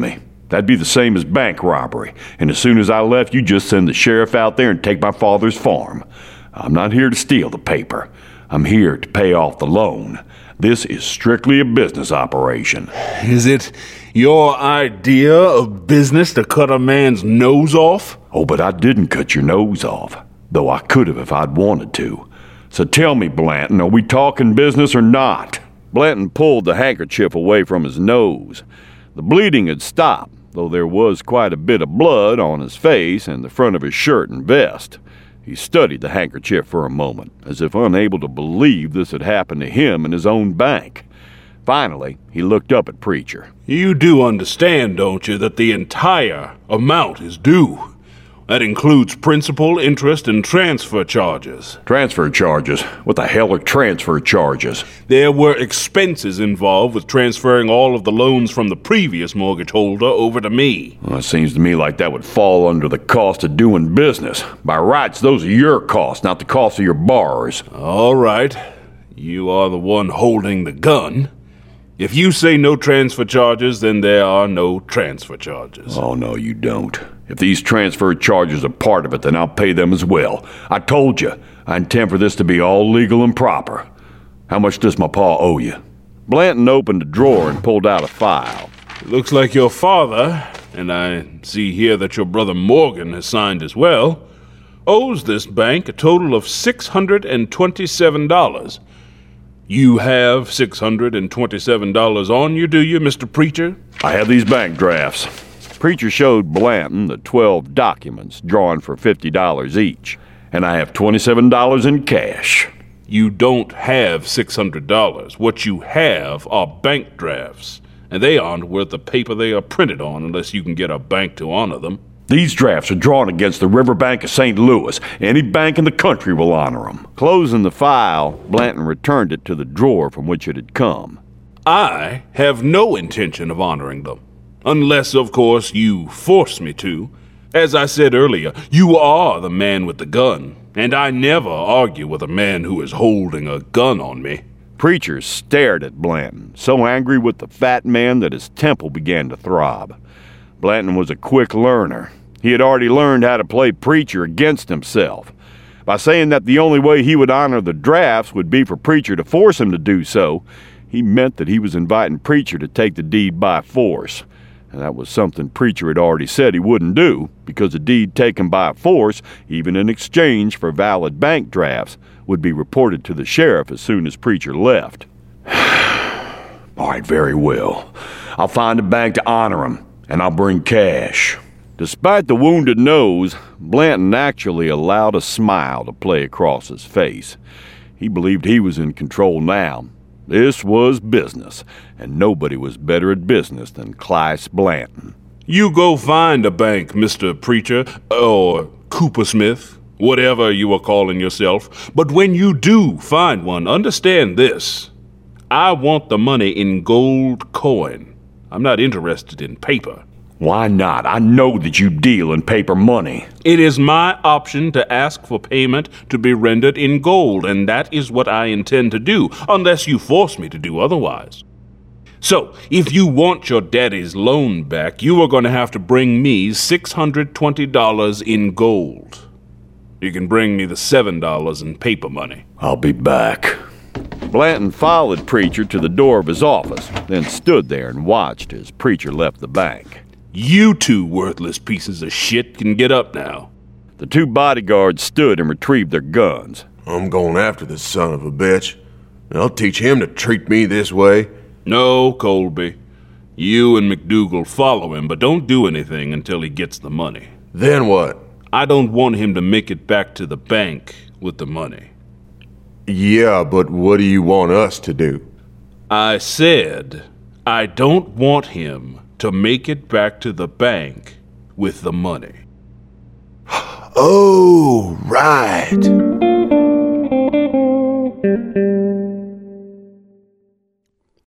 That'd be the same as bank robbery, and as soon as I left, you just send the sheriff out there and take my father's farm. I'm not here to steal the paper. I'm here to pay off the loan. This is strictly a business operation. Is it your idea of business to cut a man's nose off? Oh, but I didn't cut your nose off, though I could have if I'd wanted to. So tell me, Blanton, are we talking business or not? Blanton pulled the handkerchief away from his nose. The bleeding had stopped, though there was quite a bit of blood on his face and the front of his shirt and vest. He studied the handkerchief for a moment, as if unable to believe this had happened to him in his own bank. Finally, he looked up at Preacher. You do understand, don't you, that the entire amount is due? That includes principal, interest, and transfer charges. Transfer charges? What the hell are transfer charges? There were expenses involved with transferring all of the loans from the previous mortgage holder over to me. Well, it seems to me like that would fall under the cost of doing business. By rights, those are your costs, not the costs of your borrowers. All right. You are the one holding the gun. If you say no transfer charges, then there are no transfer charges. Oh, no, you don't. If these transfer charges are part of it, then I'll pay them as well. I told you, I intend for this to be all legal and proper. How much does my pa owe you? Blanton opened a drawer and pulled out a file. It looks like your father, and I see here that your brother Morgan has signed as well, owes this bank a total of six hundred twenty-seven dollars. You have six hundred twenty-seven dollars on you, do you, Mister Preacher? I have these bank drafts. Preacher showed Blanton the twelve documents drawn for fifty dollars each, and I have twenty-seven dollars in cash. You don't have six hundred dollars. What you have are bank drafts, and they aren't worth the paper they are printed on unless you can get a bank to honor them. These drafts are drawn against the Riverbank of Saint Louis. Any bank in the country will honor them. Closing the file, Blanton returned it to the drawer from which it had come. I have no intention of honoring them. Unless, of course, you force me to. As I said earlier, you are the man with the gun, and I never argue with a man who is holding a gun on me. Preacher stared at Blanton, so angry with the fat man that his temple began to throb. Blanton was a quick learner. He had already learned how to play Preacher against himself. By saying that the only way he would honor the drafts would be for Preacher to force him to do so, he meant that he was inviting Preacher to take the deed by force. And that was something Preacher had already said he wouldn't do, because a deed taken by force, even in exchange for valid bank drafts, would be reported to the sheriff as soon as Preacher left. All right, very well. I'll find a bank to honor him, and I'll bring cash. Despite the wounded nose, Blanton actually allowed a smile to play across his face. He believed he was in control now. This was business, and nobody was better at business than Clyce Blanton. You go find a bank, Mister Preacher, or Cooper Smith, whatever you are calling yourself. But when you do find one, understand this. I want the money in gold coin. I'm not interested in paper. Why not? I know that you deal in paper money. It is my option to ask for payment to be rendered in gold, and that is what I intend to do, unless you force me to do otherwise. So, if you want your daddy's loan back, you are going to have to bring me six hundred twenty dollars in gold. You can bring me the seven dollars in paper money. I'll be back. Blanton followed Preacher to the door of his office, then stood there and watched as Preacher left the bank. You two worthless pieces of shit can get up now. The two bodyguards stood and retrieved their guns. I'm going after this son of a bitch. I'll teach him to treat me this way. No, Colby. You and McDougal follow him, but don't do anything until he gets the money. Then what? I don't want him to make it back to the bank with the money. Yeah, but what do you want us to do? I said I don't want him to make it back to the bank with the money. Oh, right.